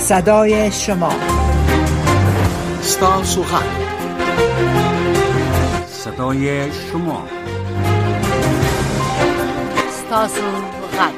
صدای شما. ستاسو غږ، صدای شما. ستاسو غږ.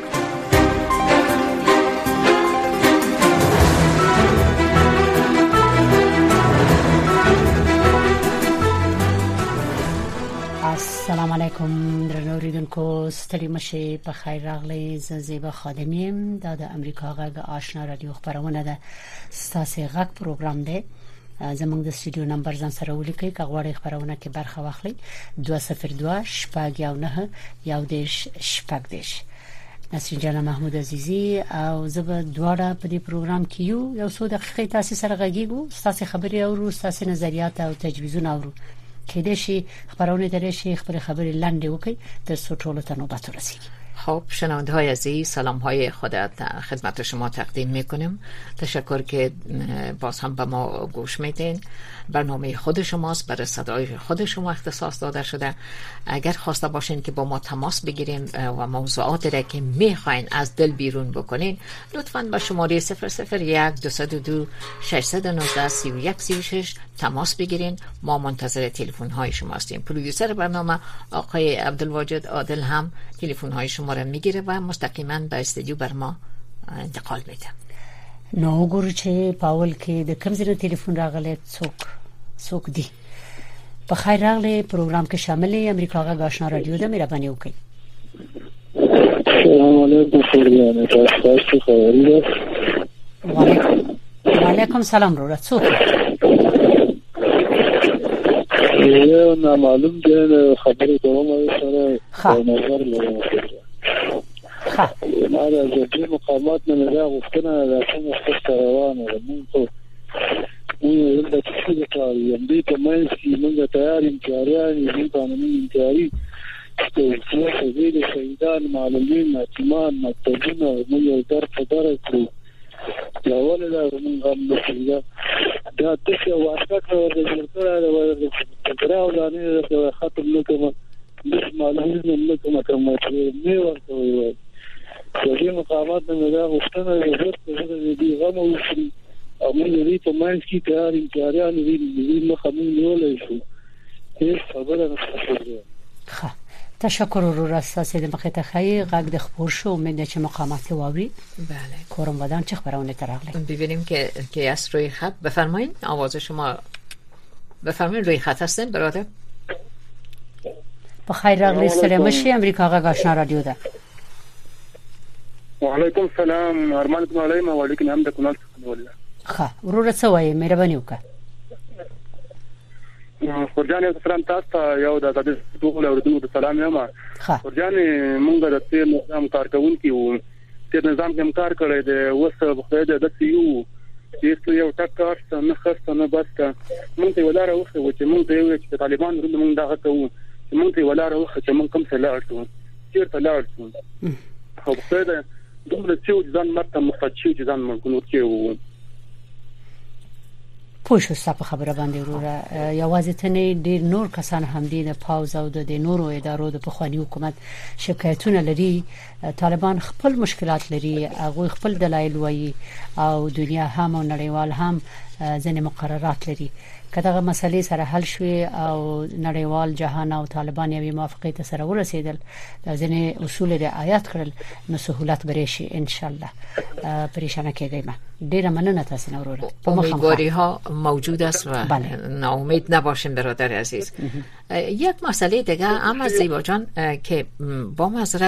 السلام علیکم درنو اوریدونکو، ستړي مشه، په خیر راغلی. زیبا خادمیم د امریکا غږ آشنا رادیو خبرونه ده. ستاسو غږ پروګرام ده. زموږ د استودیو نمبر ځان سره ولیکئ که غواړئ خبرونه کې برخه واخلئ. 202 شپږ یو نه یو دیش شپږ دیش. نسرین جان محمود عزیزی او زه دواړه په دې پروګرام کې یو څو دقیقې تاسو سره غږیږو. تاسو خبري او تاسو نظریات او تجویزونه اورو. کېدې شي خبرونه درې شي خبرې لاندې وکي تر څو ټول ته نوبت ورسیږي. خب شنونده‌های عزیز، سلام‌های خود خدمت شما تقدیم می‌کنیم. تشکر که باز هم به ما گوش میدین. برنامه خود شماست، برای صدای خود شما اختصاص داده شده. اگر خواسته باشین که با ما تماس بگیرین و موضوعاتی را که می‌خواین از دل بیرون بکنین، لطفاً با شماره 001 202 619 3136 تماس بگیرین. ما منتظر تلفن‌های شما هستیم. پرودوسر برنامه آقای عبدالواجد عادل هم تلفن‌های شما را میگیره و مستقیما به استودیو بر ما انتقال میده. نو ګورو چې پاول کې د کوم ځای ټلیفون راغلی څوک دی. په خیر راغلی پروګرام کې شامل امریکا غږ آشنا رادیو ده. مهرباني وکړئ. السلام علیکم فرزانه، تاسو خبرې ده؟ وعلیکم سلام وروره. څوک یو نامعلوم دی، خبرې کوم سره نظر لرم. ما د ځینې مقامات نه دا غوښتنه ده چې څنګه روانه ده. موږ د څه کار یم دې په منځ کې موږ تیار امتیاریان یې قانوني امتیاري څه دې شهیدان معلولین ماتمان مکتبونه موږ در په در کړو. دا ولله موږ هم نشو دا تاسو واسطه ورته کړه د راوړانه د ختم نکوم د معلولین نکوم کوم چې نه ورته وي. دغه مقامات نه دا غوښتنه ده چې دې غو وشي او موږ دې په منځ کې کار امتیاریان دې مخه موږ نیولای شو. هیڅ خبره نشته. تشکر رو راستاسه د مخه ته خی غږ د خبر شو. امید چې مقامات واوري. بله کورم ودان چه خبرونه تراغله. ببینیم که از روی خط بفرمایید. آواز شما بفرمایید. روی خط هستین برادر؟ بخیر راغلی. سلام شي امریکا غږ آشنا رادیو ده. وعلیکم السلام. ارمان علیکم و علیکم هم د کونال څخه ولله. ورور څه وایي؟ مهرباني وکړه. خورجان سلام تاسو ته یو د ټول اوریدونکو سلام یم. خورجان مونږ د تیر نظام کارکونکو وو. تیر نظام کې کار کړی دی. اوس بخوای د سیو چې یو ټکر نه خسته نه بسته مونږ ته ولاره وخه چې مونږ ته یو چې طالبان ورته مونږ دغه کوو چې مونږ ته ولاره وخه چې مونږ کوم څه لاړو چیرته لاړو. خو بخوای دومره چې ځان مرته مفتشي چې ځان مونږ کې وو. پوښښ صاحب خبره باندې وروره. یوازې تنه ډیر نور کسان هم دي د پاوز او د نورو ادارو د پخوانی حکومت شکایتونه لري. طالبان خپل مشکلات لري، هغه خپل دلایل وایي او دنیا هم او نړیوال هم ځنې مقررات لري. کله مسلې سره حل شوي او نړیوال جهان او طالبان یې موافقه سره ورسېدل، ځنې اصول رعایت کړل، نو سہولت بری شي ان شاء الله. پریشانه کېږئ. ډیره مننه تاسو نه وروره. امیدواری ها موجود است و ناامید نباشیم برادر عزیز. یک مسئله دیگه اما زیبا جان که با معذرت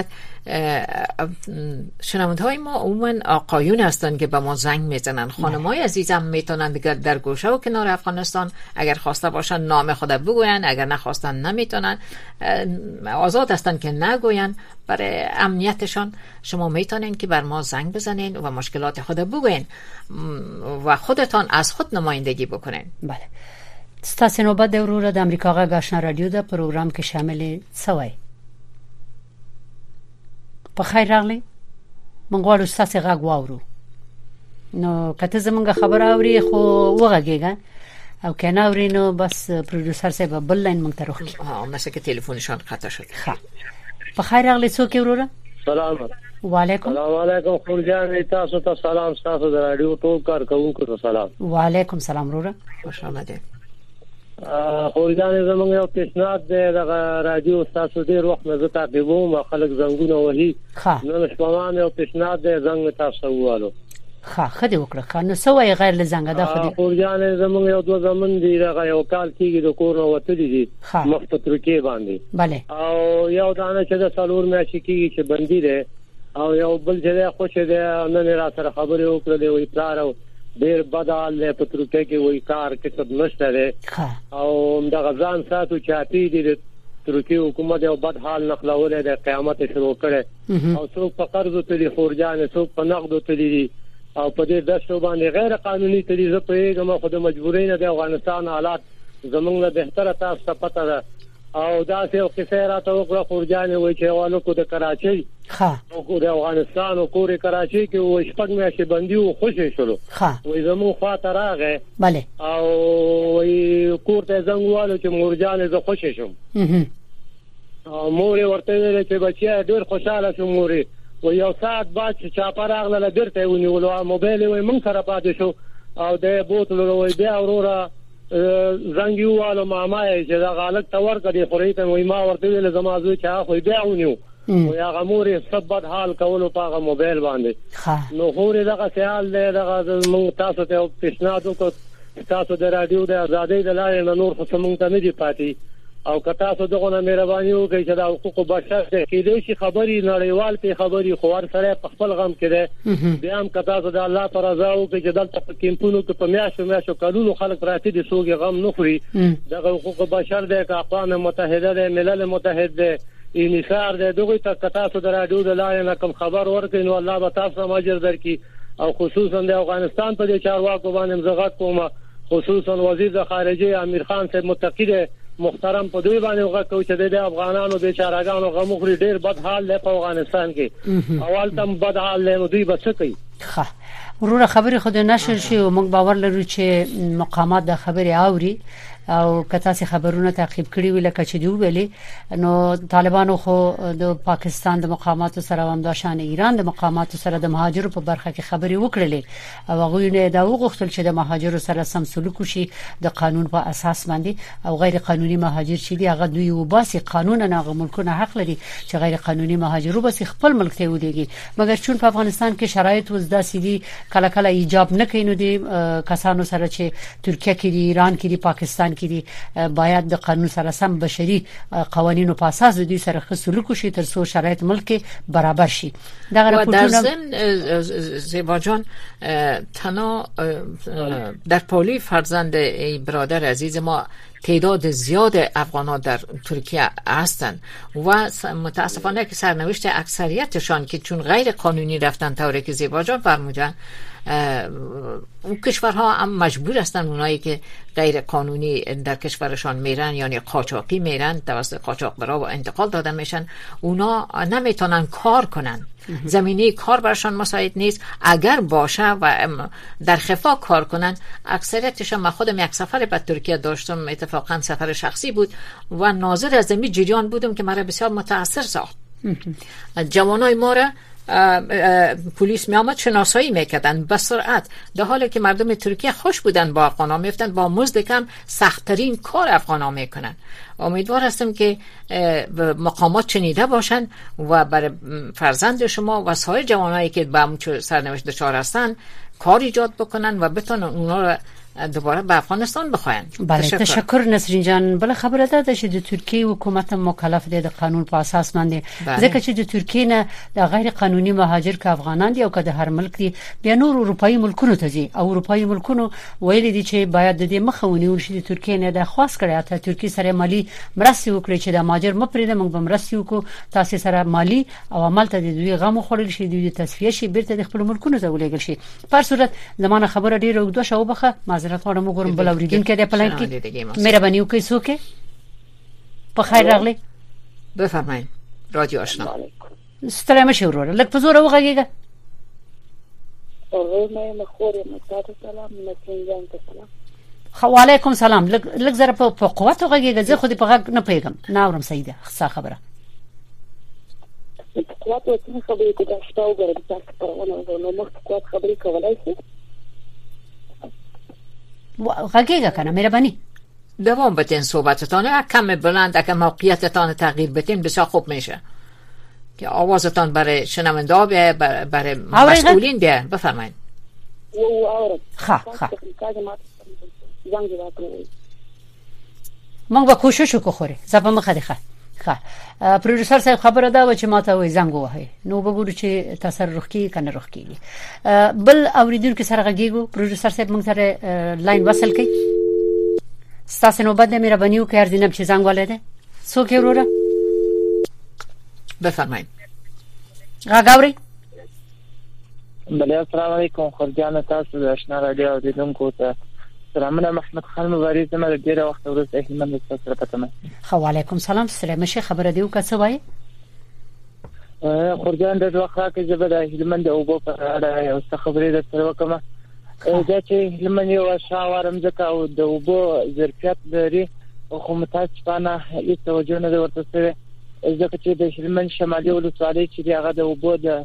شنونده‌های ما عموما آقایون هستند که به ما زنگ میزنن. خانم‌های عزیزم میتونن دیگر در گوشه و کنار افغانستان اگر خواسته باشن نام خود بگوین، اگر نخواستن نمیتونن، آزاد هستن که نگوین. برای امنیتشان شما میتونین که بر ما زنگ بزنین و مشکلات خود بگوین و خودتان از خود نمایندگی بکنین. بله. ستاسو نوبت د وروره د امریکا غږ آشنا رادیو د پروګرام کې شامل څوای. په خیر راغلی. مونږ غواړو ستاسو غږ واورو. نو کته زمونږ خبر اوري خو وغږیږه او کنه اوري نو بس پروډوسر صاحب بل لاین مونږ ته روخي. مثلا که تلفنشان قطع شد. په خیر راغلی. څوک وروره؟ سلام. وعلیکم السلام علیکم خورجان تاسو ته سلام تاسو د رادیو ټول کارکونکو ته سلام وعلیکم سلام وروره خوش آمدید خورجان زمونږ یو پیشنهاد دی د رادیو تاسو ډیر وخت نه زه تعقیبوم خلک زنګونه وهي نن شپه یو پیشنهاد دی زنګ تاسو والو خدي وکړه نو سوې غیر لزنګ دا خدي خورجان زمونږ یو دوه زمون دی دغه یو کال کېږي د کور نو وتلی دي مخ په ترکیه باندې bale او یو دانه چې د سالور میاشتې کېږي چې بندي دی او یو بل چې خوش دی نن را سره خبرې وکړلې وي پلار او ډیر بدال په ترکیه کې وای کار کې څه نشته دی او د غزان ساتو چاپی دي د ترکیه حکومت یو بد حال نقلولې د قیامت شروع کړي او څوک په قرض تلي خورجان څوک په نقد تلي او په دې دشتو باندې غیر قانوني طریقه په یوه خو د مجبورۍ نه د افغانستان حالات زمونږ له بهتره تاسو ته پته ده او دا څه کیسه راته وکړه خورجان وای چې والو کو د کراچۍ او د افغانستان او کور کراچۍ کې و شپږ میاشتې بندي او خوشی شلو وای زمو خاطر راغې bale او وای کور ته زنګوالو چې مورجان زه خوشی شم او مور ورته ویل چې بچیا ډېر خوشاله شو مور و یو ساعت بعد چې چاپه راغله درته ونیولو موبایل وای مونږ سره پاتې شو او د بوتل وای بیا وروره زنګ یواله ماما چې دا غالک تور کړي خوري ته وای ما ورته ویل زما زوی چا خو بیا ونیو و یا غموري سبد حال کولو په موبایل باندې نو خوري دغه خیال دی دغه مونږ تاسو ته پیشنهاد وکړو تاسو د رادیو د آزادۍ د لارې نور خو مونږ ته نه دی پاتې او کتا سو دغه مهرباني وکړي چې د حقوق بشر کې دې شي خبري نړیوال په خبري خور سره په خپل غم کې ده بیا هم کتا سو د الله پر رضا وکړي چې دلته په کیمپونو کې په میاشتو کلونو خلک راځي د سوګي غم نه خوري دغه حقوق بشر د اقوام متحده د ملل متحد ده انصار ده دغه ته کتا سو د رادیو د لارې کوم خبر ورکړي نو الله به تاسو ماجر درکړي او خصوصا د افغانستان په دې چارواکو باندې مزغت کومه خصوصا وزیر د خارجه امیر خان صاحب متقی محترم په دوی باندې وغوښتو چې د افغانانو بیچارهګانو غمخري ډیر بد حال دی په افغانستان کې اول تم بد حال له دوی بس کوي وروره خبرې خو د نشر شي او موږ باور لرو چې مقامات د خبرې اوري او کته سي خبرونه تعقیب کړي ویل کچې دی ویلي نو طالبانو خو د پاکستان د مقاماتو سره هم د شان ایران د مقاماتو سره د مهاجرو په برخه کې خبري وکړلې او هغه نه دا وغوښتل چې د مهاجرو سره سم سلوک وشي د قانون په اساس باندې او غیر قانوني مهاجر چې دی هغه دوی وباسي قانون نه هغه ملکونه حق لري چې غیر قانوني مهاجرو بس خپل ملک ته ودیږي مګر چون په افغانستان کې شرایط وزدا سيدي کله کله ایجاب نه کوي نو دي کسانو سره چې ترکیه کې دي ایران کې دي پاکستان کې دي باید د قانون سره سم بشري قوانینو په اساس د دوی سره سلوک وشي تر څو شرایط ملک برابر شي دا راپورټونه زیبا جان تنها در پالی فرزند برادر عزیز ما تعداد زیاد افغانان در ترکیه هستند و متاسفانه که سرنوشت اکثریتشان که چون غیر قانونی رفتن طوری که زیبا جان فرمودن اون کشورها هم مجبور هستن اونایی که غیر قانونی در کشورشان میرن یعنی قاچاقی میرن توسط قاچاقبرا و انتقال دادن میشن اونا نمیتونن کار کنن زمینه کار برشان مساعد نیست اگر باشه و در خفا کار کنن اکثریتشان من خودم یک سفر به ترکیه داشتم اتفاقا سفر شخصی بود و ناظر از این جریان بودم که مرا بسیار متاثر ساخت جوانای ما را پلیس می آمد شناسایی میکردن به سرعت در حالی که مردم ترکیه خوش بودن با افغانا میفتن با مزد کم سخت‌ترین کار افغانا میکنن امیدوار هستم که مقامات شنیده باشن و برای فرزند شما و سایر جوانایی که به همون سرنوشت دچار هستن کار ایجاد بکنن و بتونن اونا را دوباره به افغانستان بخواین. بله تشکر نسرین جان. بل خبره ده چې د ترکیه حکومت مکلف دی د قانون په اساس باندې ځکه چې د ترکیه نه د غیر قانوني مهاجر که افغانان دي او که د هر ملک دي بیا نور اروپאי ملکونو ته ځي او اروپאי ملکونو ویل دي چې باید د دې مخه ونیول شي. د ترکیه نه د خاص کړی ته ترکیه سره مالی مرستې وکړي چې د مهاجر مپریده موږ به مرستې وکړو تاسو سره مالی او عمل ته د دوی غو خورل شي د تصفیه شي بیرته د خپل ملکونو ته ولېګل شي. په صورت زمانه خبره ډیره وګدو شو بخه معذرت غواړم وګورم بل اوریدین کې د پلان کې مهرباني وکړئ څوک په خیر راغلی بفرمایئ رادیو آشنا. ستړی مشه وروره لږ په زور وغږیږه. خو علیکم سلام. لږ زره په قوت وغږیږه زه خو دې په غږ نه پیغام نه اورم. سیده ښه خبره. قوت څه خبرې کوي دا شپه وګورم تاسو په ونه نو مخ قوت خبرې کولای شي غږیږه کنه مهربانی دوام بدین صحبتتان کم بلند اگه موقعیتتان تغییر بدین بسیار خوب میشه که آوازتان برای شنونده ها بیه برای مسئولین بیه بفرمایید موږ به کوشش وکړو زپه مخه دی ښه پروډوسر صاحب خبره دا و چې ماته وای زنګ وهي نو وګورو چې تصرف کی کنه رخ کیږي بل اوریدونکو سره غږیږو پروډوسر صاحب موږ سره لاین وصل کړي ستاسو نو بده مهرباني وکړئ ارزینم چې زنګ ولده څوک وروره بفرمایید غاوري بله السلام علیکم خورجان تاسو د آشنا رادیو اوریدونکو ته سلامونه محمد خان مبارز زما ډیره وخت وروسته هلمند تاسو سره پاتم خو علیکم سلام سلام شه خبره دیو که څه وای خورجان د وخت کې زبر هلمند او په اړه یو څه خبرې درته وکم دا چې هلمند یو شاورم ځکه او د وبو ظرفیت لري خو متاسفانه هیڅ توجه نه ورته شوی ځکه چې د هلمند شمالي ولسوالۍ چې هغه د وبو د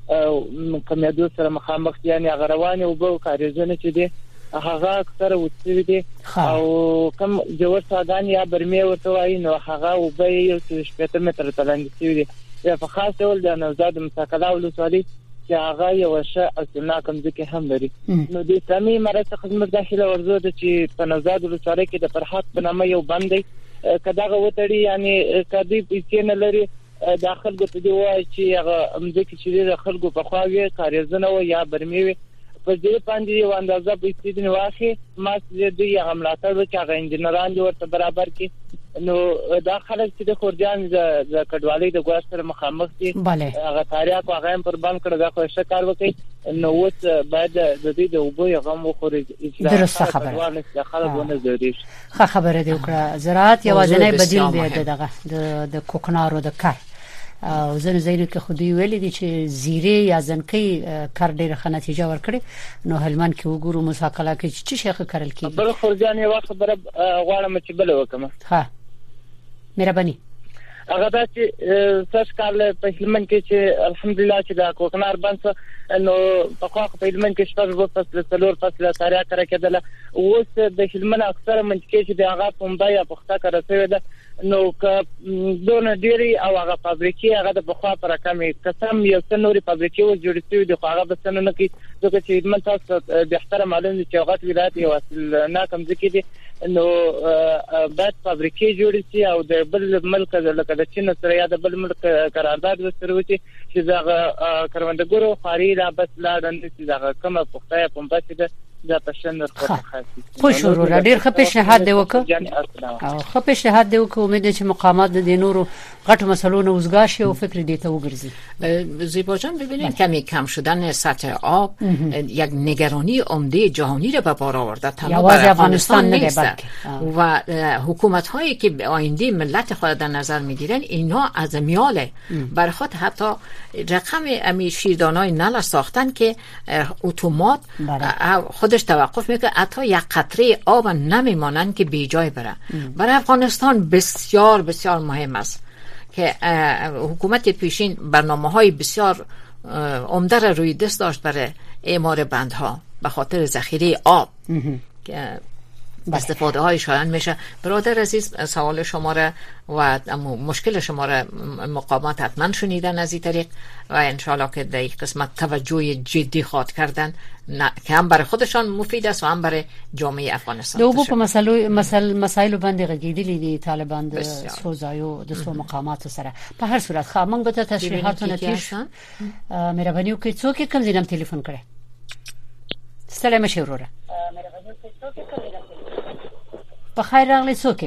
کمیدو سره مخامخ یعنی هغه روانه وبو کاریزونه چې دي هغه اکثر وڅوي دي او کوم جوړ ساګان یا برمه ورته وایي نو هغه وبې یو 15 متر تلنګ شوی دی په خاص ډول د نوزاد مساکلا ولسوالۍ چې هغه یو شه اصلنا کوم ځکه هم لري نو د سمي مرسته خدمت داخله ورزو د چې په نوزاد ولسوالۍ کې د فرحات په نامه یو بندي کداغه وټړي یعنی کدی پیڅ نه لري داخل ګټ دی وای چې هغه امځکه چې د خلکو په خواږه کاریزونه و یا برمي په دې باندې یو اندازه په استدین واخی ما دې یو عملاتر چې هغه انجنیران ورته برابر کې نو داخله چې د خورجان د کډوالۍ د ګواښ سره مخامخ دي هغه تاریخ هغه پر باندې کړه دا خو شکار وکي نو اوس بعد د دې د وبو غم وخوري درسته خبره خلکونه زړی خبره دی وکړه زراعت یوازینی بدیل دی دغه د کوکنارو د کار او زنه زینو کې خودی ویل دي چې زیره یا ځنکې کار ډیره ښه نتیجه ورکړي نو هلمند کې وګورو مساکله کې چې شیخ کارل کیږي بل خورجان یو خبره غواړم چې بل وکم ها مهرباني هغه دا چې ساس کال په هلمند کې چې الحمدلله چې دا کوکنار بنس نو په خو په هلمند کې شپږ فصل څلور فصل تاریخ کړه کېدل اوس د هلمند اکثر منځکې چې د هغه پومبا یا پخته کړه شوی ده نو که دونه ډيري او هغه فابریکې هغه د بخوا پر کمې قسم یو څه نوري فابریکې و جوړې شوې د هغه بس نه کوي ځکه چې من تاسو د احترام معلوم دي چې هغه ولایت یو اصل ناکم ځکه دي نو بعد فابریکې جوړې شي او د بل ملک لکه د چین سره یا د بل ملک قرارداد وسره وتی چې دا کروندګرو خاري لا بس لا د دغه کومه پخته پمپا چې دا پښنه خاصه خوش ورو ډیر ښه پیشنهاد دی وکړه او ښه پیشنهاد دی وکړه امید چې مقامات د نورو غټو مسلو نه وزګاشي او فکر دي ته وګرځي زیبا جان ببینید کمی کم شدن سطح آب یک نگرانی عمده جهانی را به بار آورده تنها برای افغانستان نیست و حکومت هایی که آینده ملت خود در نظر میگیرن اینا از میاله بر خود حتی رقم امی شیردانای نل ساختن که اتومات خودش توقف میکنه حتی یک قطره آب نمیمانند که بی جای بره برای افغانستان بسیار بسیار مهم است که حکومت پیشین برنامه‌های بسیار عمده را روی دست داشت برای اعمار بندها به خاطر ذخیره آب که استفاده های شایان میشه. برادر عزیز سوال شما را و مشکل شما را مقامات حتما شنیدن از این طریق و انشالله که در این قسمت توجه جدی خواد کردن که هم برای خودشان مفید است و هم برای جامعه افغانستان. دوبو په مسائل باندې غږیدلې دي طالبان د سوزایو د سو مقامات سره په هر صورت خو موږ ته تشریحاتونه تیش مهرباني وکړئ څوک کوم ځینم ټلیفون کړي سلام مشوره په خیر راغلی څوک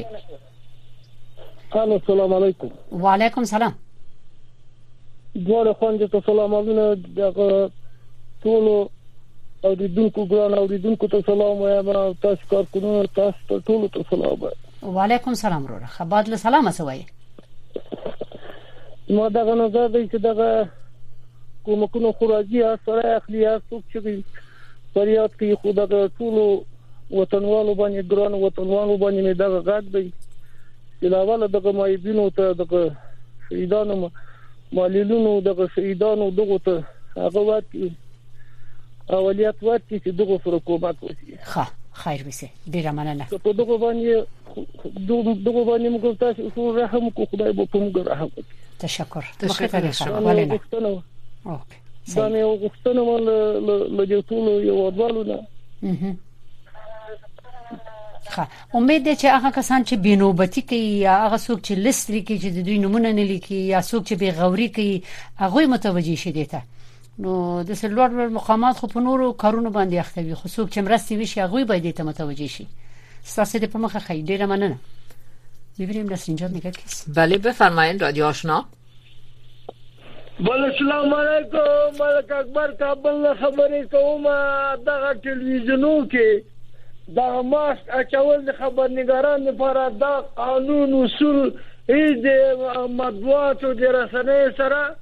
السلام علیکم وعلیکم سلام دوه خوند ته سلامونه دغه ټول او د دونکو ګران او د دونکو ته سلام وایم تاسو کارکونو تاسو ټول ته سلام وعلیکم سلام وروره خبرت له سلام اسوي ما دغه نظر دی چې دغه کومکونو خراجي سره اخلي څوک چې فریاد کوي خو دغه ټول وطنوالو باندې ګران وطنوالو باندې دغه غږ دی چې لاول دغه مایبینو ته دغه شهیدانو معلولونو د شهیدانو دغه ته هغه وخت اولیت ورته چې دغه سره حکومت وشي. ښه خیر وسی ډیره مننه. په دغه باندې موږ تاسو ټول رحم کو خدای به په موږ رحم وکړي. تشکر. ولنه اوکې دا مې وغوښتنه ول له ټول یو ډولونه. ښه امید ده چې هغه کسان چې بینوبتی کوي یا هغه څوک چې لیست لیکي چې د دوی نمونه نه لیکي یا څوک چې بغوري کوي هغه متوجي شي دیته. نو د سلوړ مقامات خو په نورو کارونو باندې اخته وي، خو څوک چې مرستې وشي هغه باید ته متوجي شي. ستاسو د په مخه خیر ډیره مننه. ببینیم نسرین جان میگه کیست. بله بفرمایید رادیو آشنا. بله سلام علیکم. ملک اکبر کابل خبرې کوم. دغه ټلویزیونو کې دا ماسک اچول د خبرنګارانو لپاره دا قانون اصول د مطبوعاتو د رسنۍ سره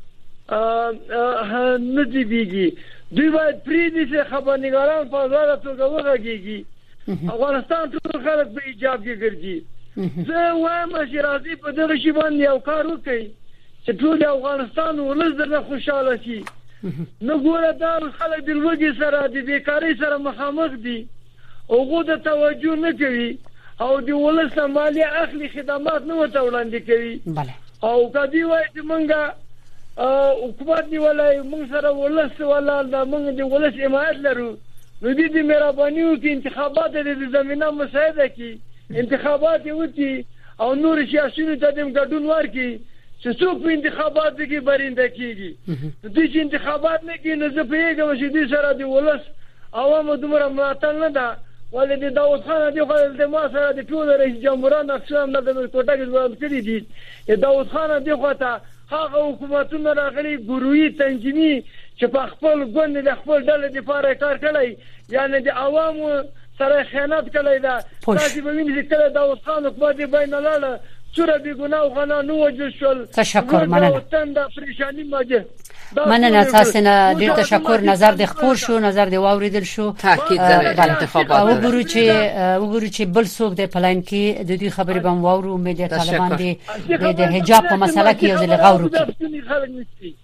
نه دیږي. دوی باید پریدي چې خبرنګاران په ځای توګه وغږیږي. افغانستان ټول خلک په ایجاب کې ګرځي. زه وایم چې راځي په دغه شی باندې یو کار وکړي چې ټول افغانستان ولز درنه خوشاله شي. نو ګوره دا خلک د لوږې سره د بیکاری سره مخامخ دي، هغه د توجه نه کوي او د ولس مالی اخلي خدمات نه ورته وړاندې کوي. او کدی وایي چې مونږه حکومت نیولای مونږ سره ولس ولا د مونږ د ولس حمایت لرو. نو دې مهرباني وکړي انتخابات د زمينه مساعده کړي، انتخابات وکړي او نور سیاسيونو ته د ګډون ورکړي چې څوک په انتخابات کې برنده کیږي. دې چې انتخابات نه کړي نو زه پیغام چې دې سره د ولس عوامو دومره ملاتړ نه ده. ولې د داوود خان دی خو د ما سره د ټول رئیس جمهوران اکثر نه د کوټه کې ځواب کړی دي. داوود خان دی خو ته هغه حکومتونه راغلي ګروي تنظیمي چې په خپل ګوند د خپل ډله لپاره کار کوي، یعنی د عوامو سره خیانت کوي. دا تاسو به وینئ چې کله داوود خان حکومت بین لاله سره به ګناه غنا نو وجه شول. تشکر مننه. دا پریشانی ماجه مننه تاسو نه ډیر تشکر. نظر د خپور شو، نظر د واوریدل شو. تاکید در انتخابات وګورو چې بل څوک د پلاین کې د دې خبرې بم واورو. امید طالبان دي د حجاب په مسله کې یو ځل غوړو کی.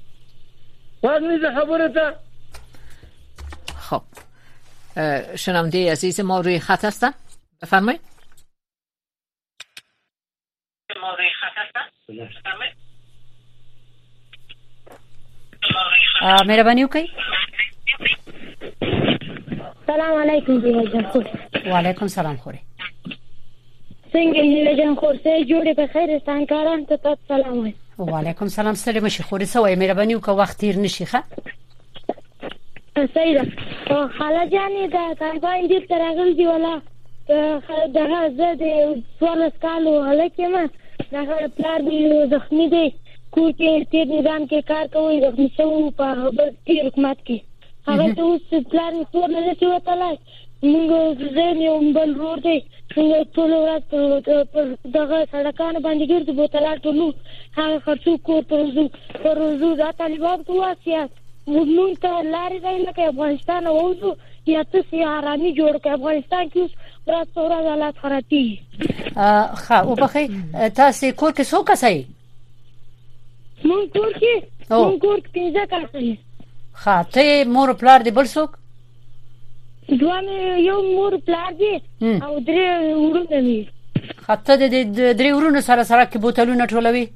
خب شنونده عزیز ما روی خط هستن، بفرمایید. مهرباني وکړئ. سلام علیکم جان خور. وعلیکم سلام خوري. څنګه جان خور سه جوړه په خیر ستانکاران ته سلام وای. وعلیکم سلام. ستړي مشي خوري سوې مهرباني وکړه وخت تیر نشي ښه. سیدا خاله جانې دا طالبان دې ترغل دی ولا دغه زه د څوارلس کالو هلکه ما دغه پلار دی زخمی دی کور کې تیر نظام کې کار کوي. زخمی شو په تیر حکومت کې هغه ته اوس پلار یې ټول نه شو وتلای. موږ زه یو بل ور دی موږ ټول ورځ په دغه سړکانو باندې ګرځو بوتلات ټول هغه خرڅو کور پر روزو دا طالبان ته سیاست موږ ته لارې دی لکه افغانستان اوسو یا تاسو آرامي جوړ کړئ. افغانستان کې اوس ورځ حالات خرابي. ښه او بخې تاسو کور کې څوک اسئ؟ مونږ کور کې پنځه کسان. ښه ته مور پلار دی بل څوک؟ دوه یو مور پلار دی او درې ورونه دي. ښه ته د درې ورونو سره کې بوتلونه ټولوي؟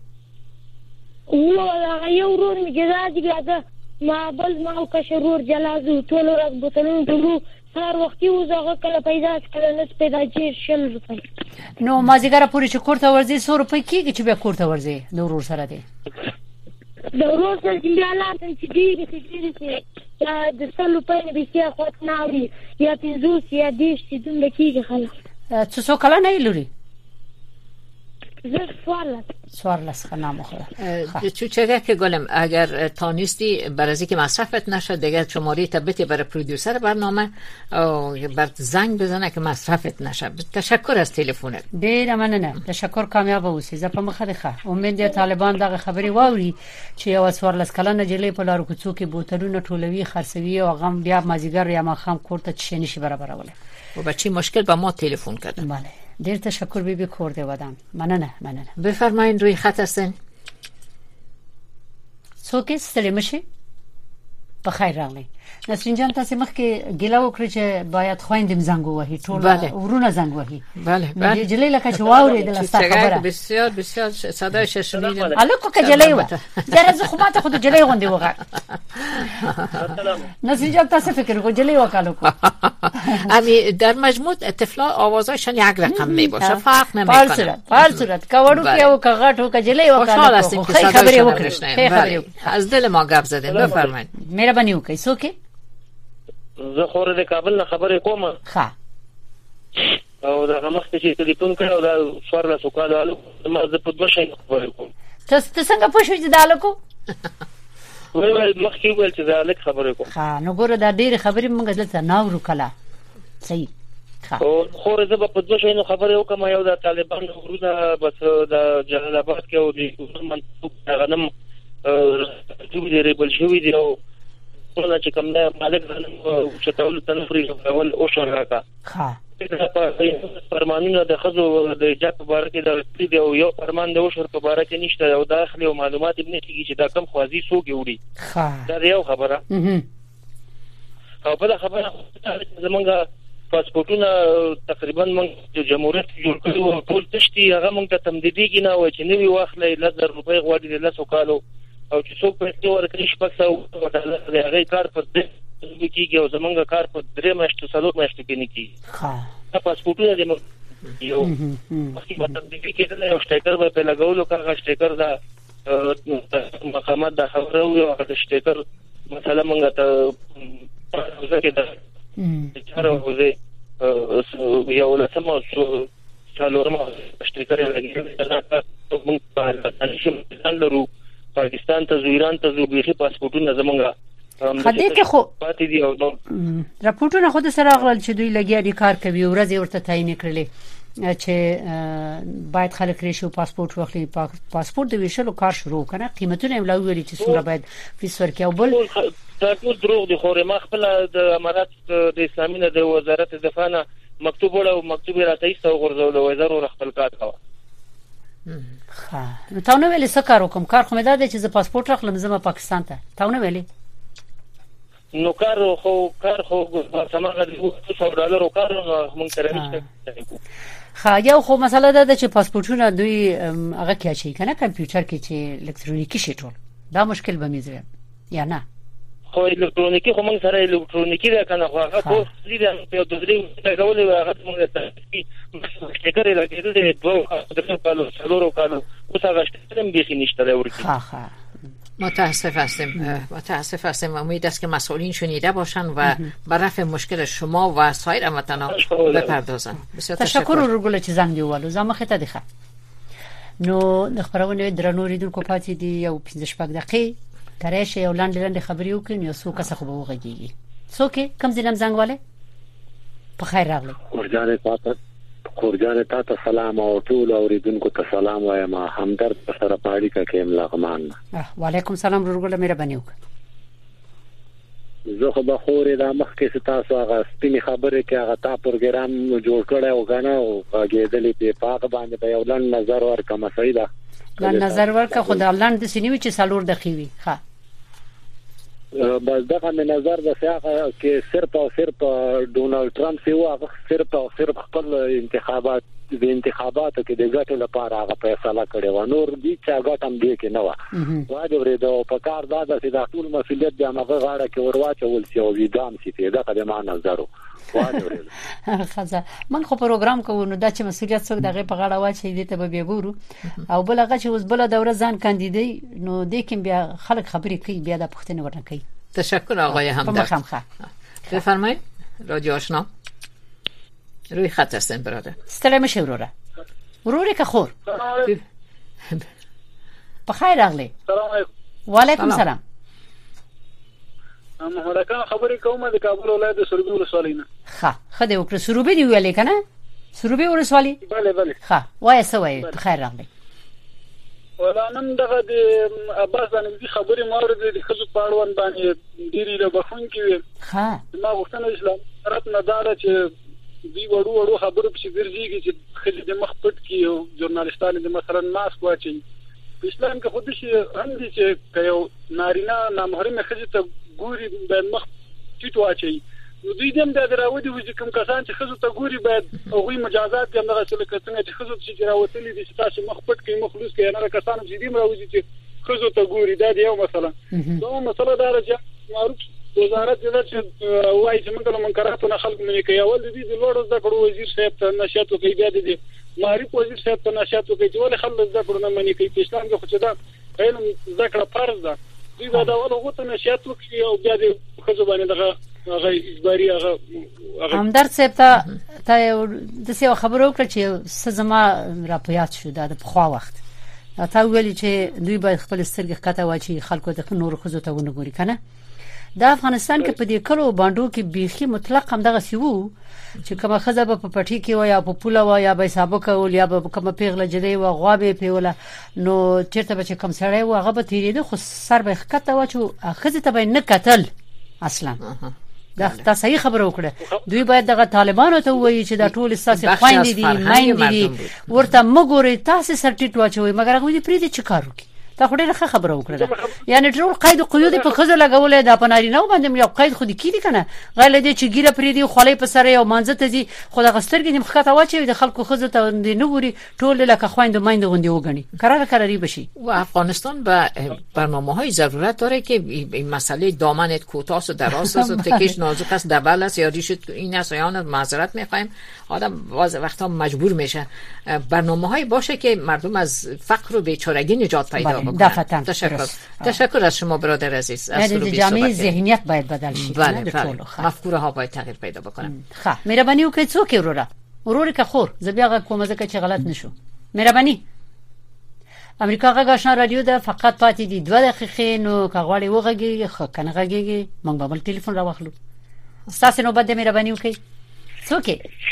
یو ورور مې جزا دی ما بل ما کشرور جلازو ټول ورځ بوتلونه ټولو هر وخت یو زغه کله پیدا کړل نه پیدا چې شل روپۍ. نو مازیګر پوری چې کوړه ورځي 100 روپۍ کیږي چې به کوړه ورځي د ورور سره دی. د ورور سره چې لاله چې دی د 100 روپۍ نه بيسیا خوت نه اوري یا 500 یا 10 چې دومره کیږي خلاص. څه کله نه لوري؟ زه سوارلس خنام خورم. چه که گلم اگر تا نیستی برای که مصرفت نشد دیگه شماره تبتی برای پرودیوسر برنامه بر زنگ بزنه که مصرفت نشد. تشکر از تلفنت. ډیر مننه. تشکر کامیاب اوسې. زه په مخه ښه امید دی طالبان دغه خبري واوري چې یو سوارلس کلنه جلې په لارو کوڅو کې بوتلونه ټولوي خرڅوي او غم بیا مازیګر یا ماخام کوړه چې نشي برابروله. و بچی مشکل با ما تلفن کردن. بله. دیر تشکر بی کرده ودم. مننه. بفرمایید روی خط هستین. څوک ستړي مشي په خیر راغلی. نسرین جان تاسو مخکې ګیلا وکړه چې باید خويندم زنګ وهي ټول ورونه زنګ وهي. بله جلې لکه چې واورې د لاسته خبره بسیار بسیار صدایش شنیدم. الکو که جلې و درځ خو ماته خود جلې غوندي وغه. نسرین جان تاسو فکر کو جلې وکالو کو امی در مجموع طفلا آوازشان یک رقم میباشه فرق نمیکنه. پر صورت کاوړو کې او کغټو که جلې وکالو خو خبرې وکړه. از دل ما گپ زدین بفرمایید. مهرباني وکړئ څوک زه خور د کابل نه خبرې کوم. ښه او دا مخکې چې ټلیفون کړو دا سوار سوکاله ما زه په دوه شي خبرې کوم. تاسو څنګه پوښتنه چې دالکو وای مخکې ویل چې دالک خبرې کوم. ښه نو ګوره دا ډېر خبرې مونږ دلته ناورو کلا صحیح. ښه او خور زه په دوه شي خبرې وکم. یو د طالبان ورونه بس د جلال آباد کې او د منصوب غنم دوی ریبل شوی دی او ټول چې کوم نه مالک غنم چتاول تنفري اول او شراکا. ها فرمانونه د خزو د جات مبارک د دې یو فرمان د وشور په اړه کې نشته او داخلي او معلومات ابن کیږي چې دا کم خوازي سو جوړي. ها دا یو خبره. او په خبره زمونږه پاسپورتونه تقریبا موږ د جمهوریت جوړ کړو ټول تشتي هغه موږ ته تمدیدي نه و چې نوی واخلې 1000 روپۍ غواړي د 10 کالو او چې څوک پیسې ورکړي شپږ سو ډالر د هغه کار په دې کېږي او زمونږ کار په 3 میاشتو 4 میاشتو کې نه کېږي. ها پاسپورتونه د یو مخکې په تمدیدي کې د یو سټیکر په لګولو کاغه سټیکر دا مقامات د خبرو یو سټیکر مثلا موږ ته ځکه دا چارو یو لسمه څلورمه سټیکر لګیږي دا موږ په لرو پاکستان ته ایران ته زوبېخي پاسپورتونه زمونږه خدای کې خو پاتې دي او راپورټونه خود سره غلل چې دوی لګیا دي کار کوي ورځ ورته تعین کړلې چې باید خلک ریشو پاسپورت واخلي پاسپورت د ویشلو کار شروع کنه قیمتونه یې لوي چې څومره باید فیس ورکړي او بل دا ټول دروغ دي. خو ما خپل د امارات د اسلامي نه د وزارت دفاع نه مکتوب وړو مکتوب راته ایستو غرزول او ضرور خپل کار کاوه. ښه نو تاسو نو ویلې څه کار وکم کار خو مې دا دی چې زه پاسپورت اخلم زما پاکستان ته تاسو نو ویلې نو کار خو سماغه $200 کار نو موږ سره نشته. ښه یو خو مسله ده چې پاسپورتونه دوی هغه کې شي کنه کمپیوټر کې چې الکترونیکی شي ټول دا مشکل به میزه یا نه خو الکترونیکی خو موږ سره الکترونیکی ده کنه خو هغه خو دې په دوزري ډول هغه موږ ته سټیکر لګیدل دي دوه کالو څلورو کالو اوس هغه شتم به نشته ورکی. ښه متاسف هستیم. امید است که مسئولین شنیده باشن و به رفع مشکل شما و سایر هموطنان بپردازن. تشکر ورګل چې زنګ دیوالو زما خته ده. نو د خبرونه درنو ریدونکو پاتې دی یو 15 دقیقې ترېشه یو لاندې خبرې وکړو یو څو کس خو به وغږیږي. څوک کم ځلم زنګ والے په خیر راغلی. خورجان ته سلام او ټول اوریدونکو ته سلام وایم. همدرد سره پاړی کا کې ملغمان. وعلیکم سلام ورګل مهرباني وکړه. زه خو به خورې د مخ کې تاسو هغه سپینې خبرې کې هغه تا پروګرام جوړ کړی او غنه او غېدلې په پاک باندې به یو لن نظر ورکم سیدا نظر ورکه خدای لاندې سنوي چې سالور دخیوي. ها بس دغه نظر د سیاقه کې صرف او صرف ډونالد ټرمپ سی واغ صرف او صرف خپل انتخاباتو کې د ګټو لپاره هغه فیصله کړې و. نور دې چې هغه هم دې کې نه و واجب لري د په کار دا چې د ټول مسولیت د هغه غاړه کې ورواچول شي او ویدام شي ته دغه د معنا زرو واجب لري. خزه من خو پروګرام کوو نو دا چې مسولیت څوک دغه په غاړه واچي دې ته به ګورو او بل هغه چې اوس بل دوره ځان کاندیدای نو دې کې بیا خلک خبرې کوي بیا د پښتنه ورنه کوي. تشکر آقای همدرد. بفرمایید رادیو آشنا روی خط هستن برادر. سلام شوروره وروره که خور بخیر راغلی. سلام علیکم. وعلیکم سلام. هرکان خبرې کومه د کابل ولایت د سروبي ولسوالۍ نه. ښه خدای وکړه سروبي دی ویلې کنه سروبي ولسوالۍ. بله ښه وای څه وای بخیر راغلی. ولانن دغه د عباس باندې خبرې مورد د خزو پاړوان باندې ډیری له بخون کې ښه ما غوښتنه اسلام رات نه دار چې دی وړو خبرو په ګرځيږي چې خلک د مخ پټ کی او ژورنالستانو د مثلا ماسک واچي اسلام کې خود شي هم دي چې یو نارینه نامحرم خځه ته ګوري باید مخ ټیټ واچي نو دوی دم د دراودي وځي کوم کسان چې خځه ته ګوري باید هغه مجازات هم دغه څه څنګه چې خځه چې راوتلي دي چې تاسو مخ پټ کوي مخلص کوي نه کسان چې دې راوځي چې خځه ته ګوري دا یو مسله دا مسله دا چې معروف وزارت دې چې وایي چې موږ له منکراتو نه خلک منې کوي اول دې د لوړ زده کړو وزیر صاحب ته نشاط کوي بیا دې معرفت وزیر صاحب ته نشاط کوي چې ولې خلک زده کړو نه منې کوي په اسلام کې خو چې دا علم زده کړه فرض ده دوی دا ول هغه ته نشاط کوي او بیا دې خځه باندې دغه اجباري هغه همدرد صاحب ته د څه خبرو کړ چې سزما راپیات شو د پخوا وخت تا ویل چې دوی باید خپل سترګې ښکته واچي خلکو ته نور خزو ته ونه ګوري کنه د افغانستان کې په دې کلو باندې کې بيخي مطلق هم دغه سیو چې کومه خزه په پټي کې و یا په پوله و یا به حساب کول یا به کومه پیغله جدي و غوابه پیوله نو چیرته به کوم سړی و هغه به تیرېده خو سر به ښکته واچو خزه ته به نه قتل اصلا دا صحیح خبره وکړه دوی باید دغه طالبانو ته وایي چې دا ټول اساسي خويندې دي مایندې دي ورته مګوري تاسو سرټیټ واچوي مګر هغه دې پری دي چې کار وکړي تا خو ډیره خبره وکړه یعنی ټول قید او قیود په خزه لګولې د پناري نو باندې یو قید خو دې کیدی کنه غل دې چې ګیره پری دي خولې په سره یو مانځه ته دي خو د غسترګې د مخاطه واچوي د خلکو خزه ته نه ګوري ټول لکه خويند مایند غوندي وګڼي قراری بشي و افغانستان به برنامه‌های ضرورت داره که این مسئله دامنت کوتاه و دراز است و تکش نازک است دبل است یا ریش این است یا آن معذرت می‌خوایم آدم باز وقتا مجبور میشه برنامه‌های باشه که مردم از فقر و بیچارگی نجات پیدا بکنن تشکر از شما برادر عزیز از جامعه ذهنیت باید بدل شي مفکوره ها باید تغییر پیدا بکنن ښه مهرباني وکړئ څوک ورور که خور زبیاغه کومه ځکه چې غلط نشو مهرباني امریکا غاښنا رادیو ده فقط پاتې دي 2 دقیقې نو کغواړي وغږیږي خو کنه غږیږي موږ به بل ټلیفون را واخلو تاسو نو بده مهرباني وکړئ څوک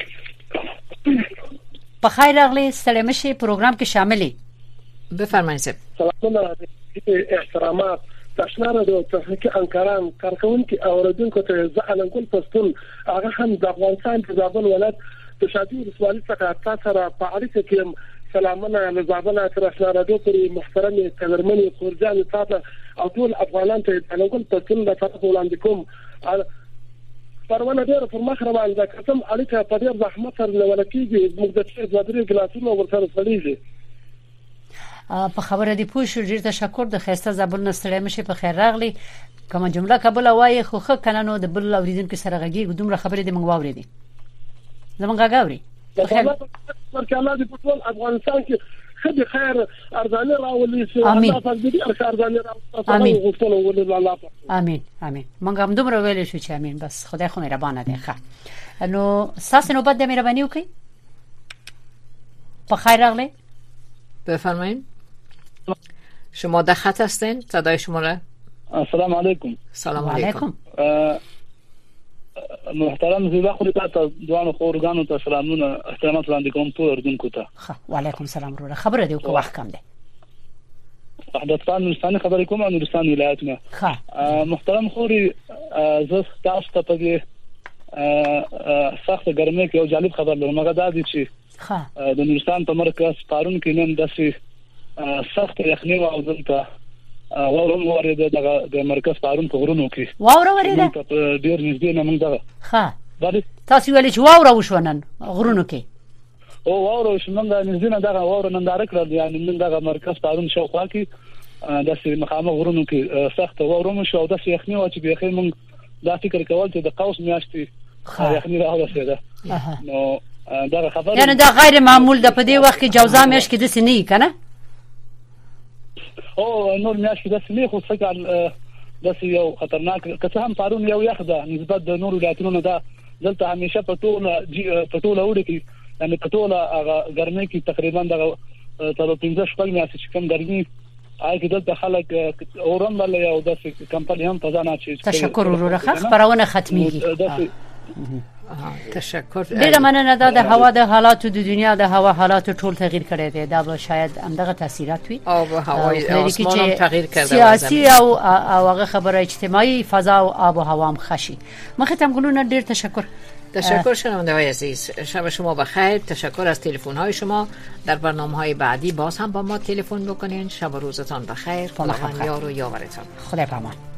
په خیر راغلی ستړي مشه پروګرام کې شاملې بفرمایئ سلامونه احترامات تاسو نه د تحقیق انکاران کارکونکو اوردونکو ته ځانګړي پښتون هغه هم د افغانستان په ځابل ولایت د شادي رسوالي څخه تاسو را په اړیکه کې سلامونه له ځابل تر رادیو پرې محترم تګرمنې خورجان تاسو او ټول افغانان ته ځانګړي پښتون د طرف وړاندې کوم پرونه ډېر پر مخ روان ده کوم اړیکه په ډېر زحمت سره ولکېږي موږ د څه ځادري ګلاسونو ورسره سړيږي په خبره دی پوه شو ډیر تشکر د خسته زبل نستړی مشه په خیر راغلی کومه جمله قبل وای خو خ کنه د بل اوریدونکو سره غږی دومره خبره دی موږ واورېدي زمونږ غاوري ورکه الله دې په ټول افغانستان کې خدای خیر ارزانه راولي چې الله دې ارزانه راولي امين امين موږ هم دومره ویل شو چې امين بس خدای خو مهربانه دی ښه نو ساس نو بده مهرباني وکي په خیر راغلی بفرمایید شما در خط هستین صدای شما را السلام علیکم سلام علیکم محترم زیبا خو ته دوانو خورګانو ته سلامونه احترامات وړاندې کوم ټول اردوونکو ته وعلیکم السلام وروره خبره دی کو وخت کم دی وحدتان نورستان خبرې کوم نورستان ولایتونه محترم خوري زه تاسو ته په سخت ګرمۍ کې یو جالب خبر لرم هغه دا دی چې د نورستان په مرکز پارون کې نن داسې سخت یخني او دلته واورم ورېده د مرکز پارون په غرونو کې واوره ورېده په ډېر نږدې نه موږ دغه تاسو ویل چې واوره وشونن غرونو کې او واوره شمنګ نږدې نه دغه واوره ننداره کړل یعنی نن دغه مرکز پارون شاوخوا کې داسې مخامخ غرونو کې سخت واوره شو او داسې یخني او چې بيخي موږ دا فکر کول چې د قوس میاشتې یخني راوړل نو دا خبره یعنی دا غیر معمول ده په دې وخت کې جوزا مېش کې د سنې کنه او نور میاشتې د سنې خو څنګه داسې یو خطرناک که هم پارون یو یخ ده نسبت د نور ولایتونو نه ده دلته همیشه په ټوله وړي کې یعنی په ټوله هغه ګرمۍ کې تقریبا د تر 15 شپږ میاشتې چې کم ګرمي آی کې دلته خلک اورم بل یو داسې کمپنی هم په ځان اچي تشکر وروره خبرونه ختميږي تشکر. ډیره مننه. د هوا د حالات د دنیا د هوا حالات ټول تغییر کړي دي. دا به شاید همدغه تاثیرات وي. آب و هوای آسمان هم تغییر کرده. سیاسی او هغه خبره اجتماعی فضا و آب و هوا هم خشي. مختم گلونه ډیر تشکر. تشکر شنونده های عزیز. شب شما بخیر. تشکر از تلفن های شما. در برنامه های بعدی باز هم با ما تلفن بکنین. شب و روزتان بخیر. خداوند یار و یاورتان. خدا پامان.